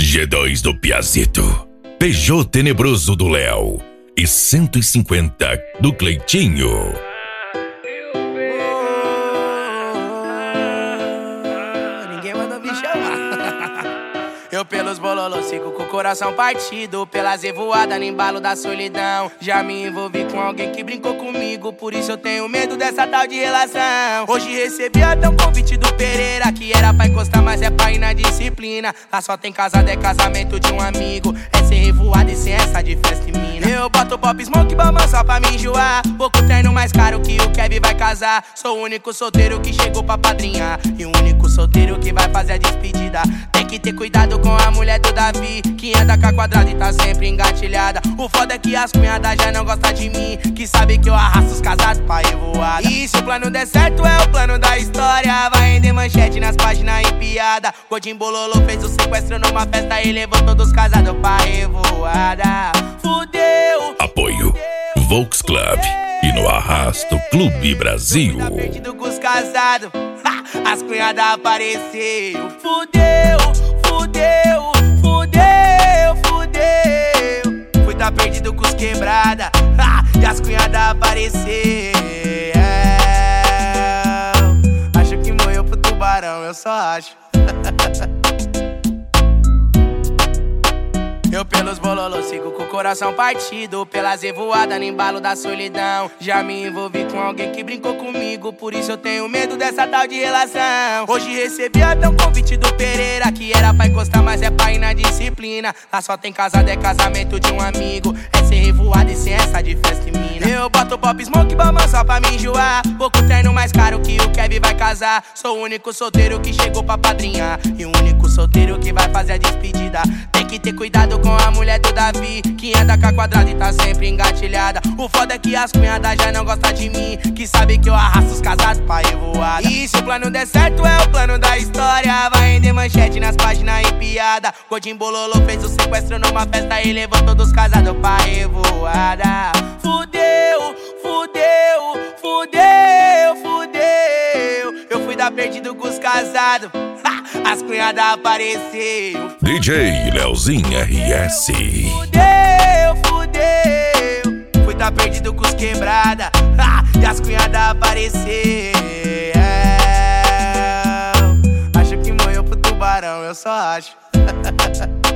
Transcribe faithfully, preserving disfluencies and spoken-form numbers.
G dois do Piazito, Peugeot Tenebroso do Léo e cento e cinquenta do Cleitinho. Ninguém mandou me chamar. Eu pelos bololos sigo com o coração partido, pelas revoadas no embalo da solidão. Já me envolvi com alguém que brincou comigo, por isso eu tenho medo dessa tal de relação. Hoje recebi até um convite do Pereira, que era pra encostar, mas é pra ir na disciplina. Lá só tem casado, é casamento de um amigo, é sem revoada e sem essa de festa e mina. Eu boto pop smoke bamão só pra me enjoar, pouco treino mais caro que o Kevin vai casar. Sou o único solteiro que chegou pra padrinhar, e o único solteiro que vai fazer a despedida. Tem que ter cuidado com a mulher do Davi, que anda com a quadrada e tá sempre engatilhada. O foda é que as cunhadas já não gostam de mim, que sabe que eu arrasto os casados pra revoada. E se o plano der certo é o plano da história, vai render manchete nas páginas e piada. Godinho Bololô fez o sequestro numa festa e levou todos os casados pra revoada. Fudeu! Apoio Volks Club e no Arrasto Clube Brasil. Tá perdido com os casados, as cunhadas apareceu. Fudeu, fudeu, fudeu, fudeu. Fui tá perdido com os quebrada, e as cunhadas apareceu. Acho que morreu pro tubarão, eu só acho. Eu pelos bololos sigo com o coração partido, pelas revoadas no embalo da solidão. Já me envolvi com alguém que brincou comigo, por isso eu tenho medo dessa tal de relação. Hoje recebi até um convite do Pereira, que era pra encostar, mas é pra ir na disciplina. Lá só tem casado, é casamento de um amigo, é sem revoada e sem essa de festa e mina. Eu boto pop smoke bamão só pra me enjoar, pouco treino mais caro que o Kevin vai casar. Sou o único solteiro que chegou pra padrinhar, e o único solteiro que vai fazer a despedida. Tem que ter cuidado com a mulher do Davi, que anda com a quadrada e tá sempre engatilhada. O foda é que as cunhadas já não gostam de mim, que sabe que eu arrasto os casados pra revoada. E se o plano der certo é o plano da história, vai render manchete nas páginas e piada. Godinho Bololô fez o sequestro numa festa e levou todos os casados pra revoada. Fudeu, fudeu, fudeu, fudeu. Eu fui dar perdido com os casados, as cunhadas apareceu. D J Leozinho R S. Fudeu, fudeu. Fui tá perdido com os quebrada, e as cunhadas apareceu. Acho que morreu pro tubarão, eu só acho.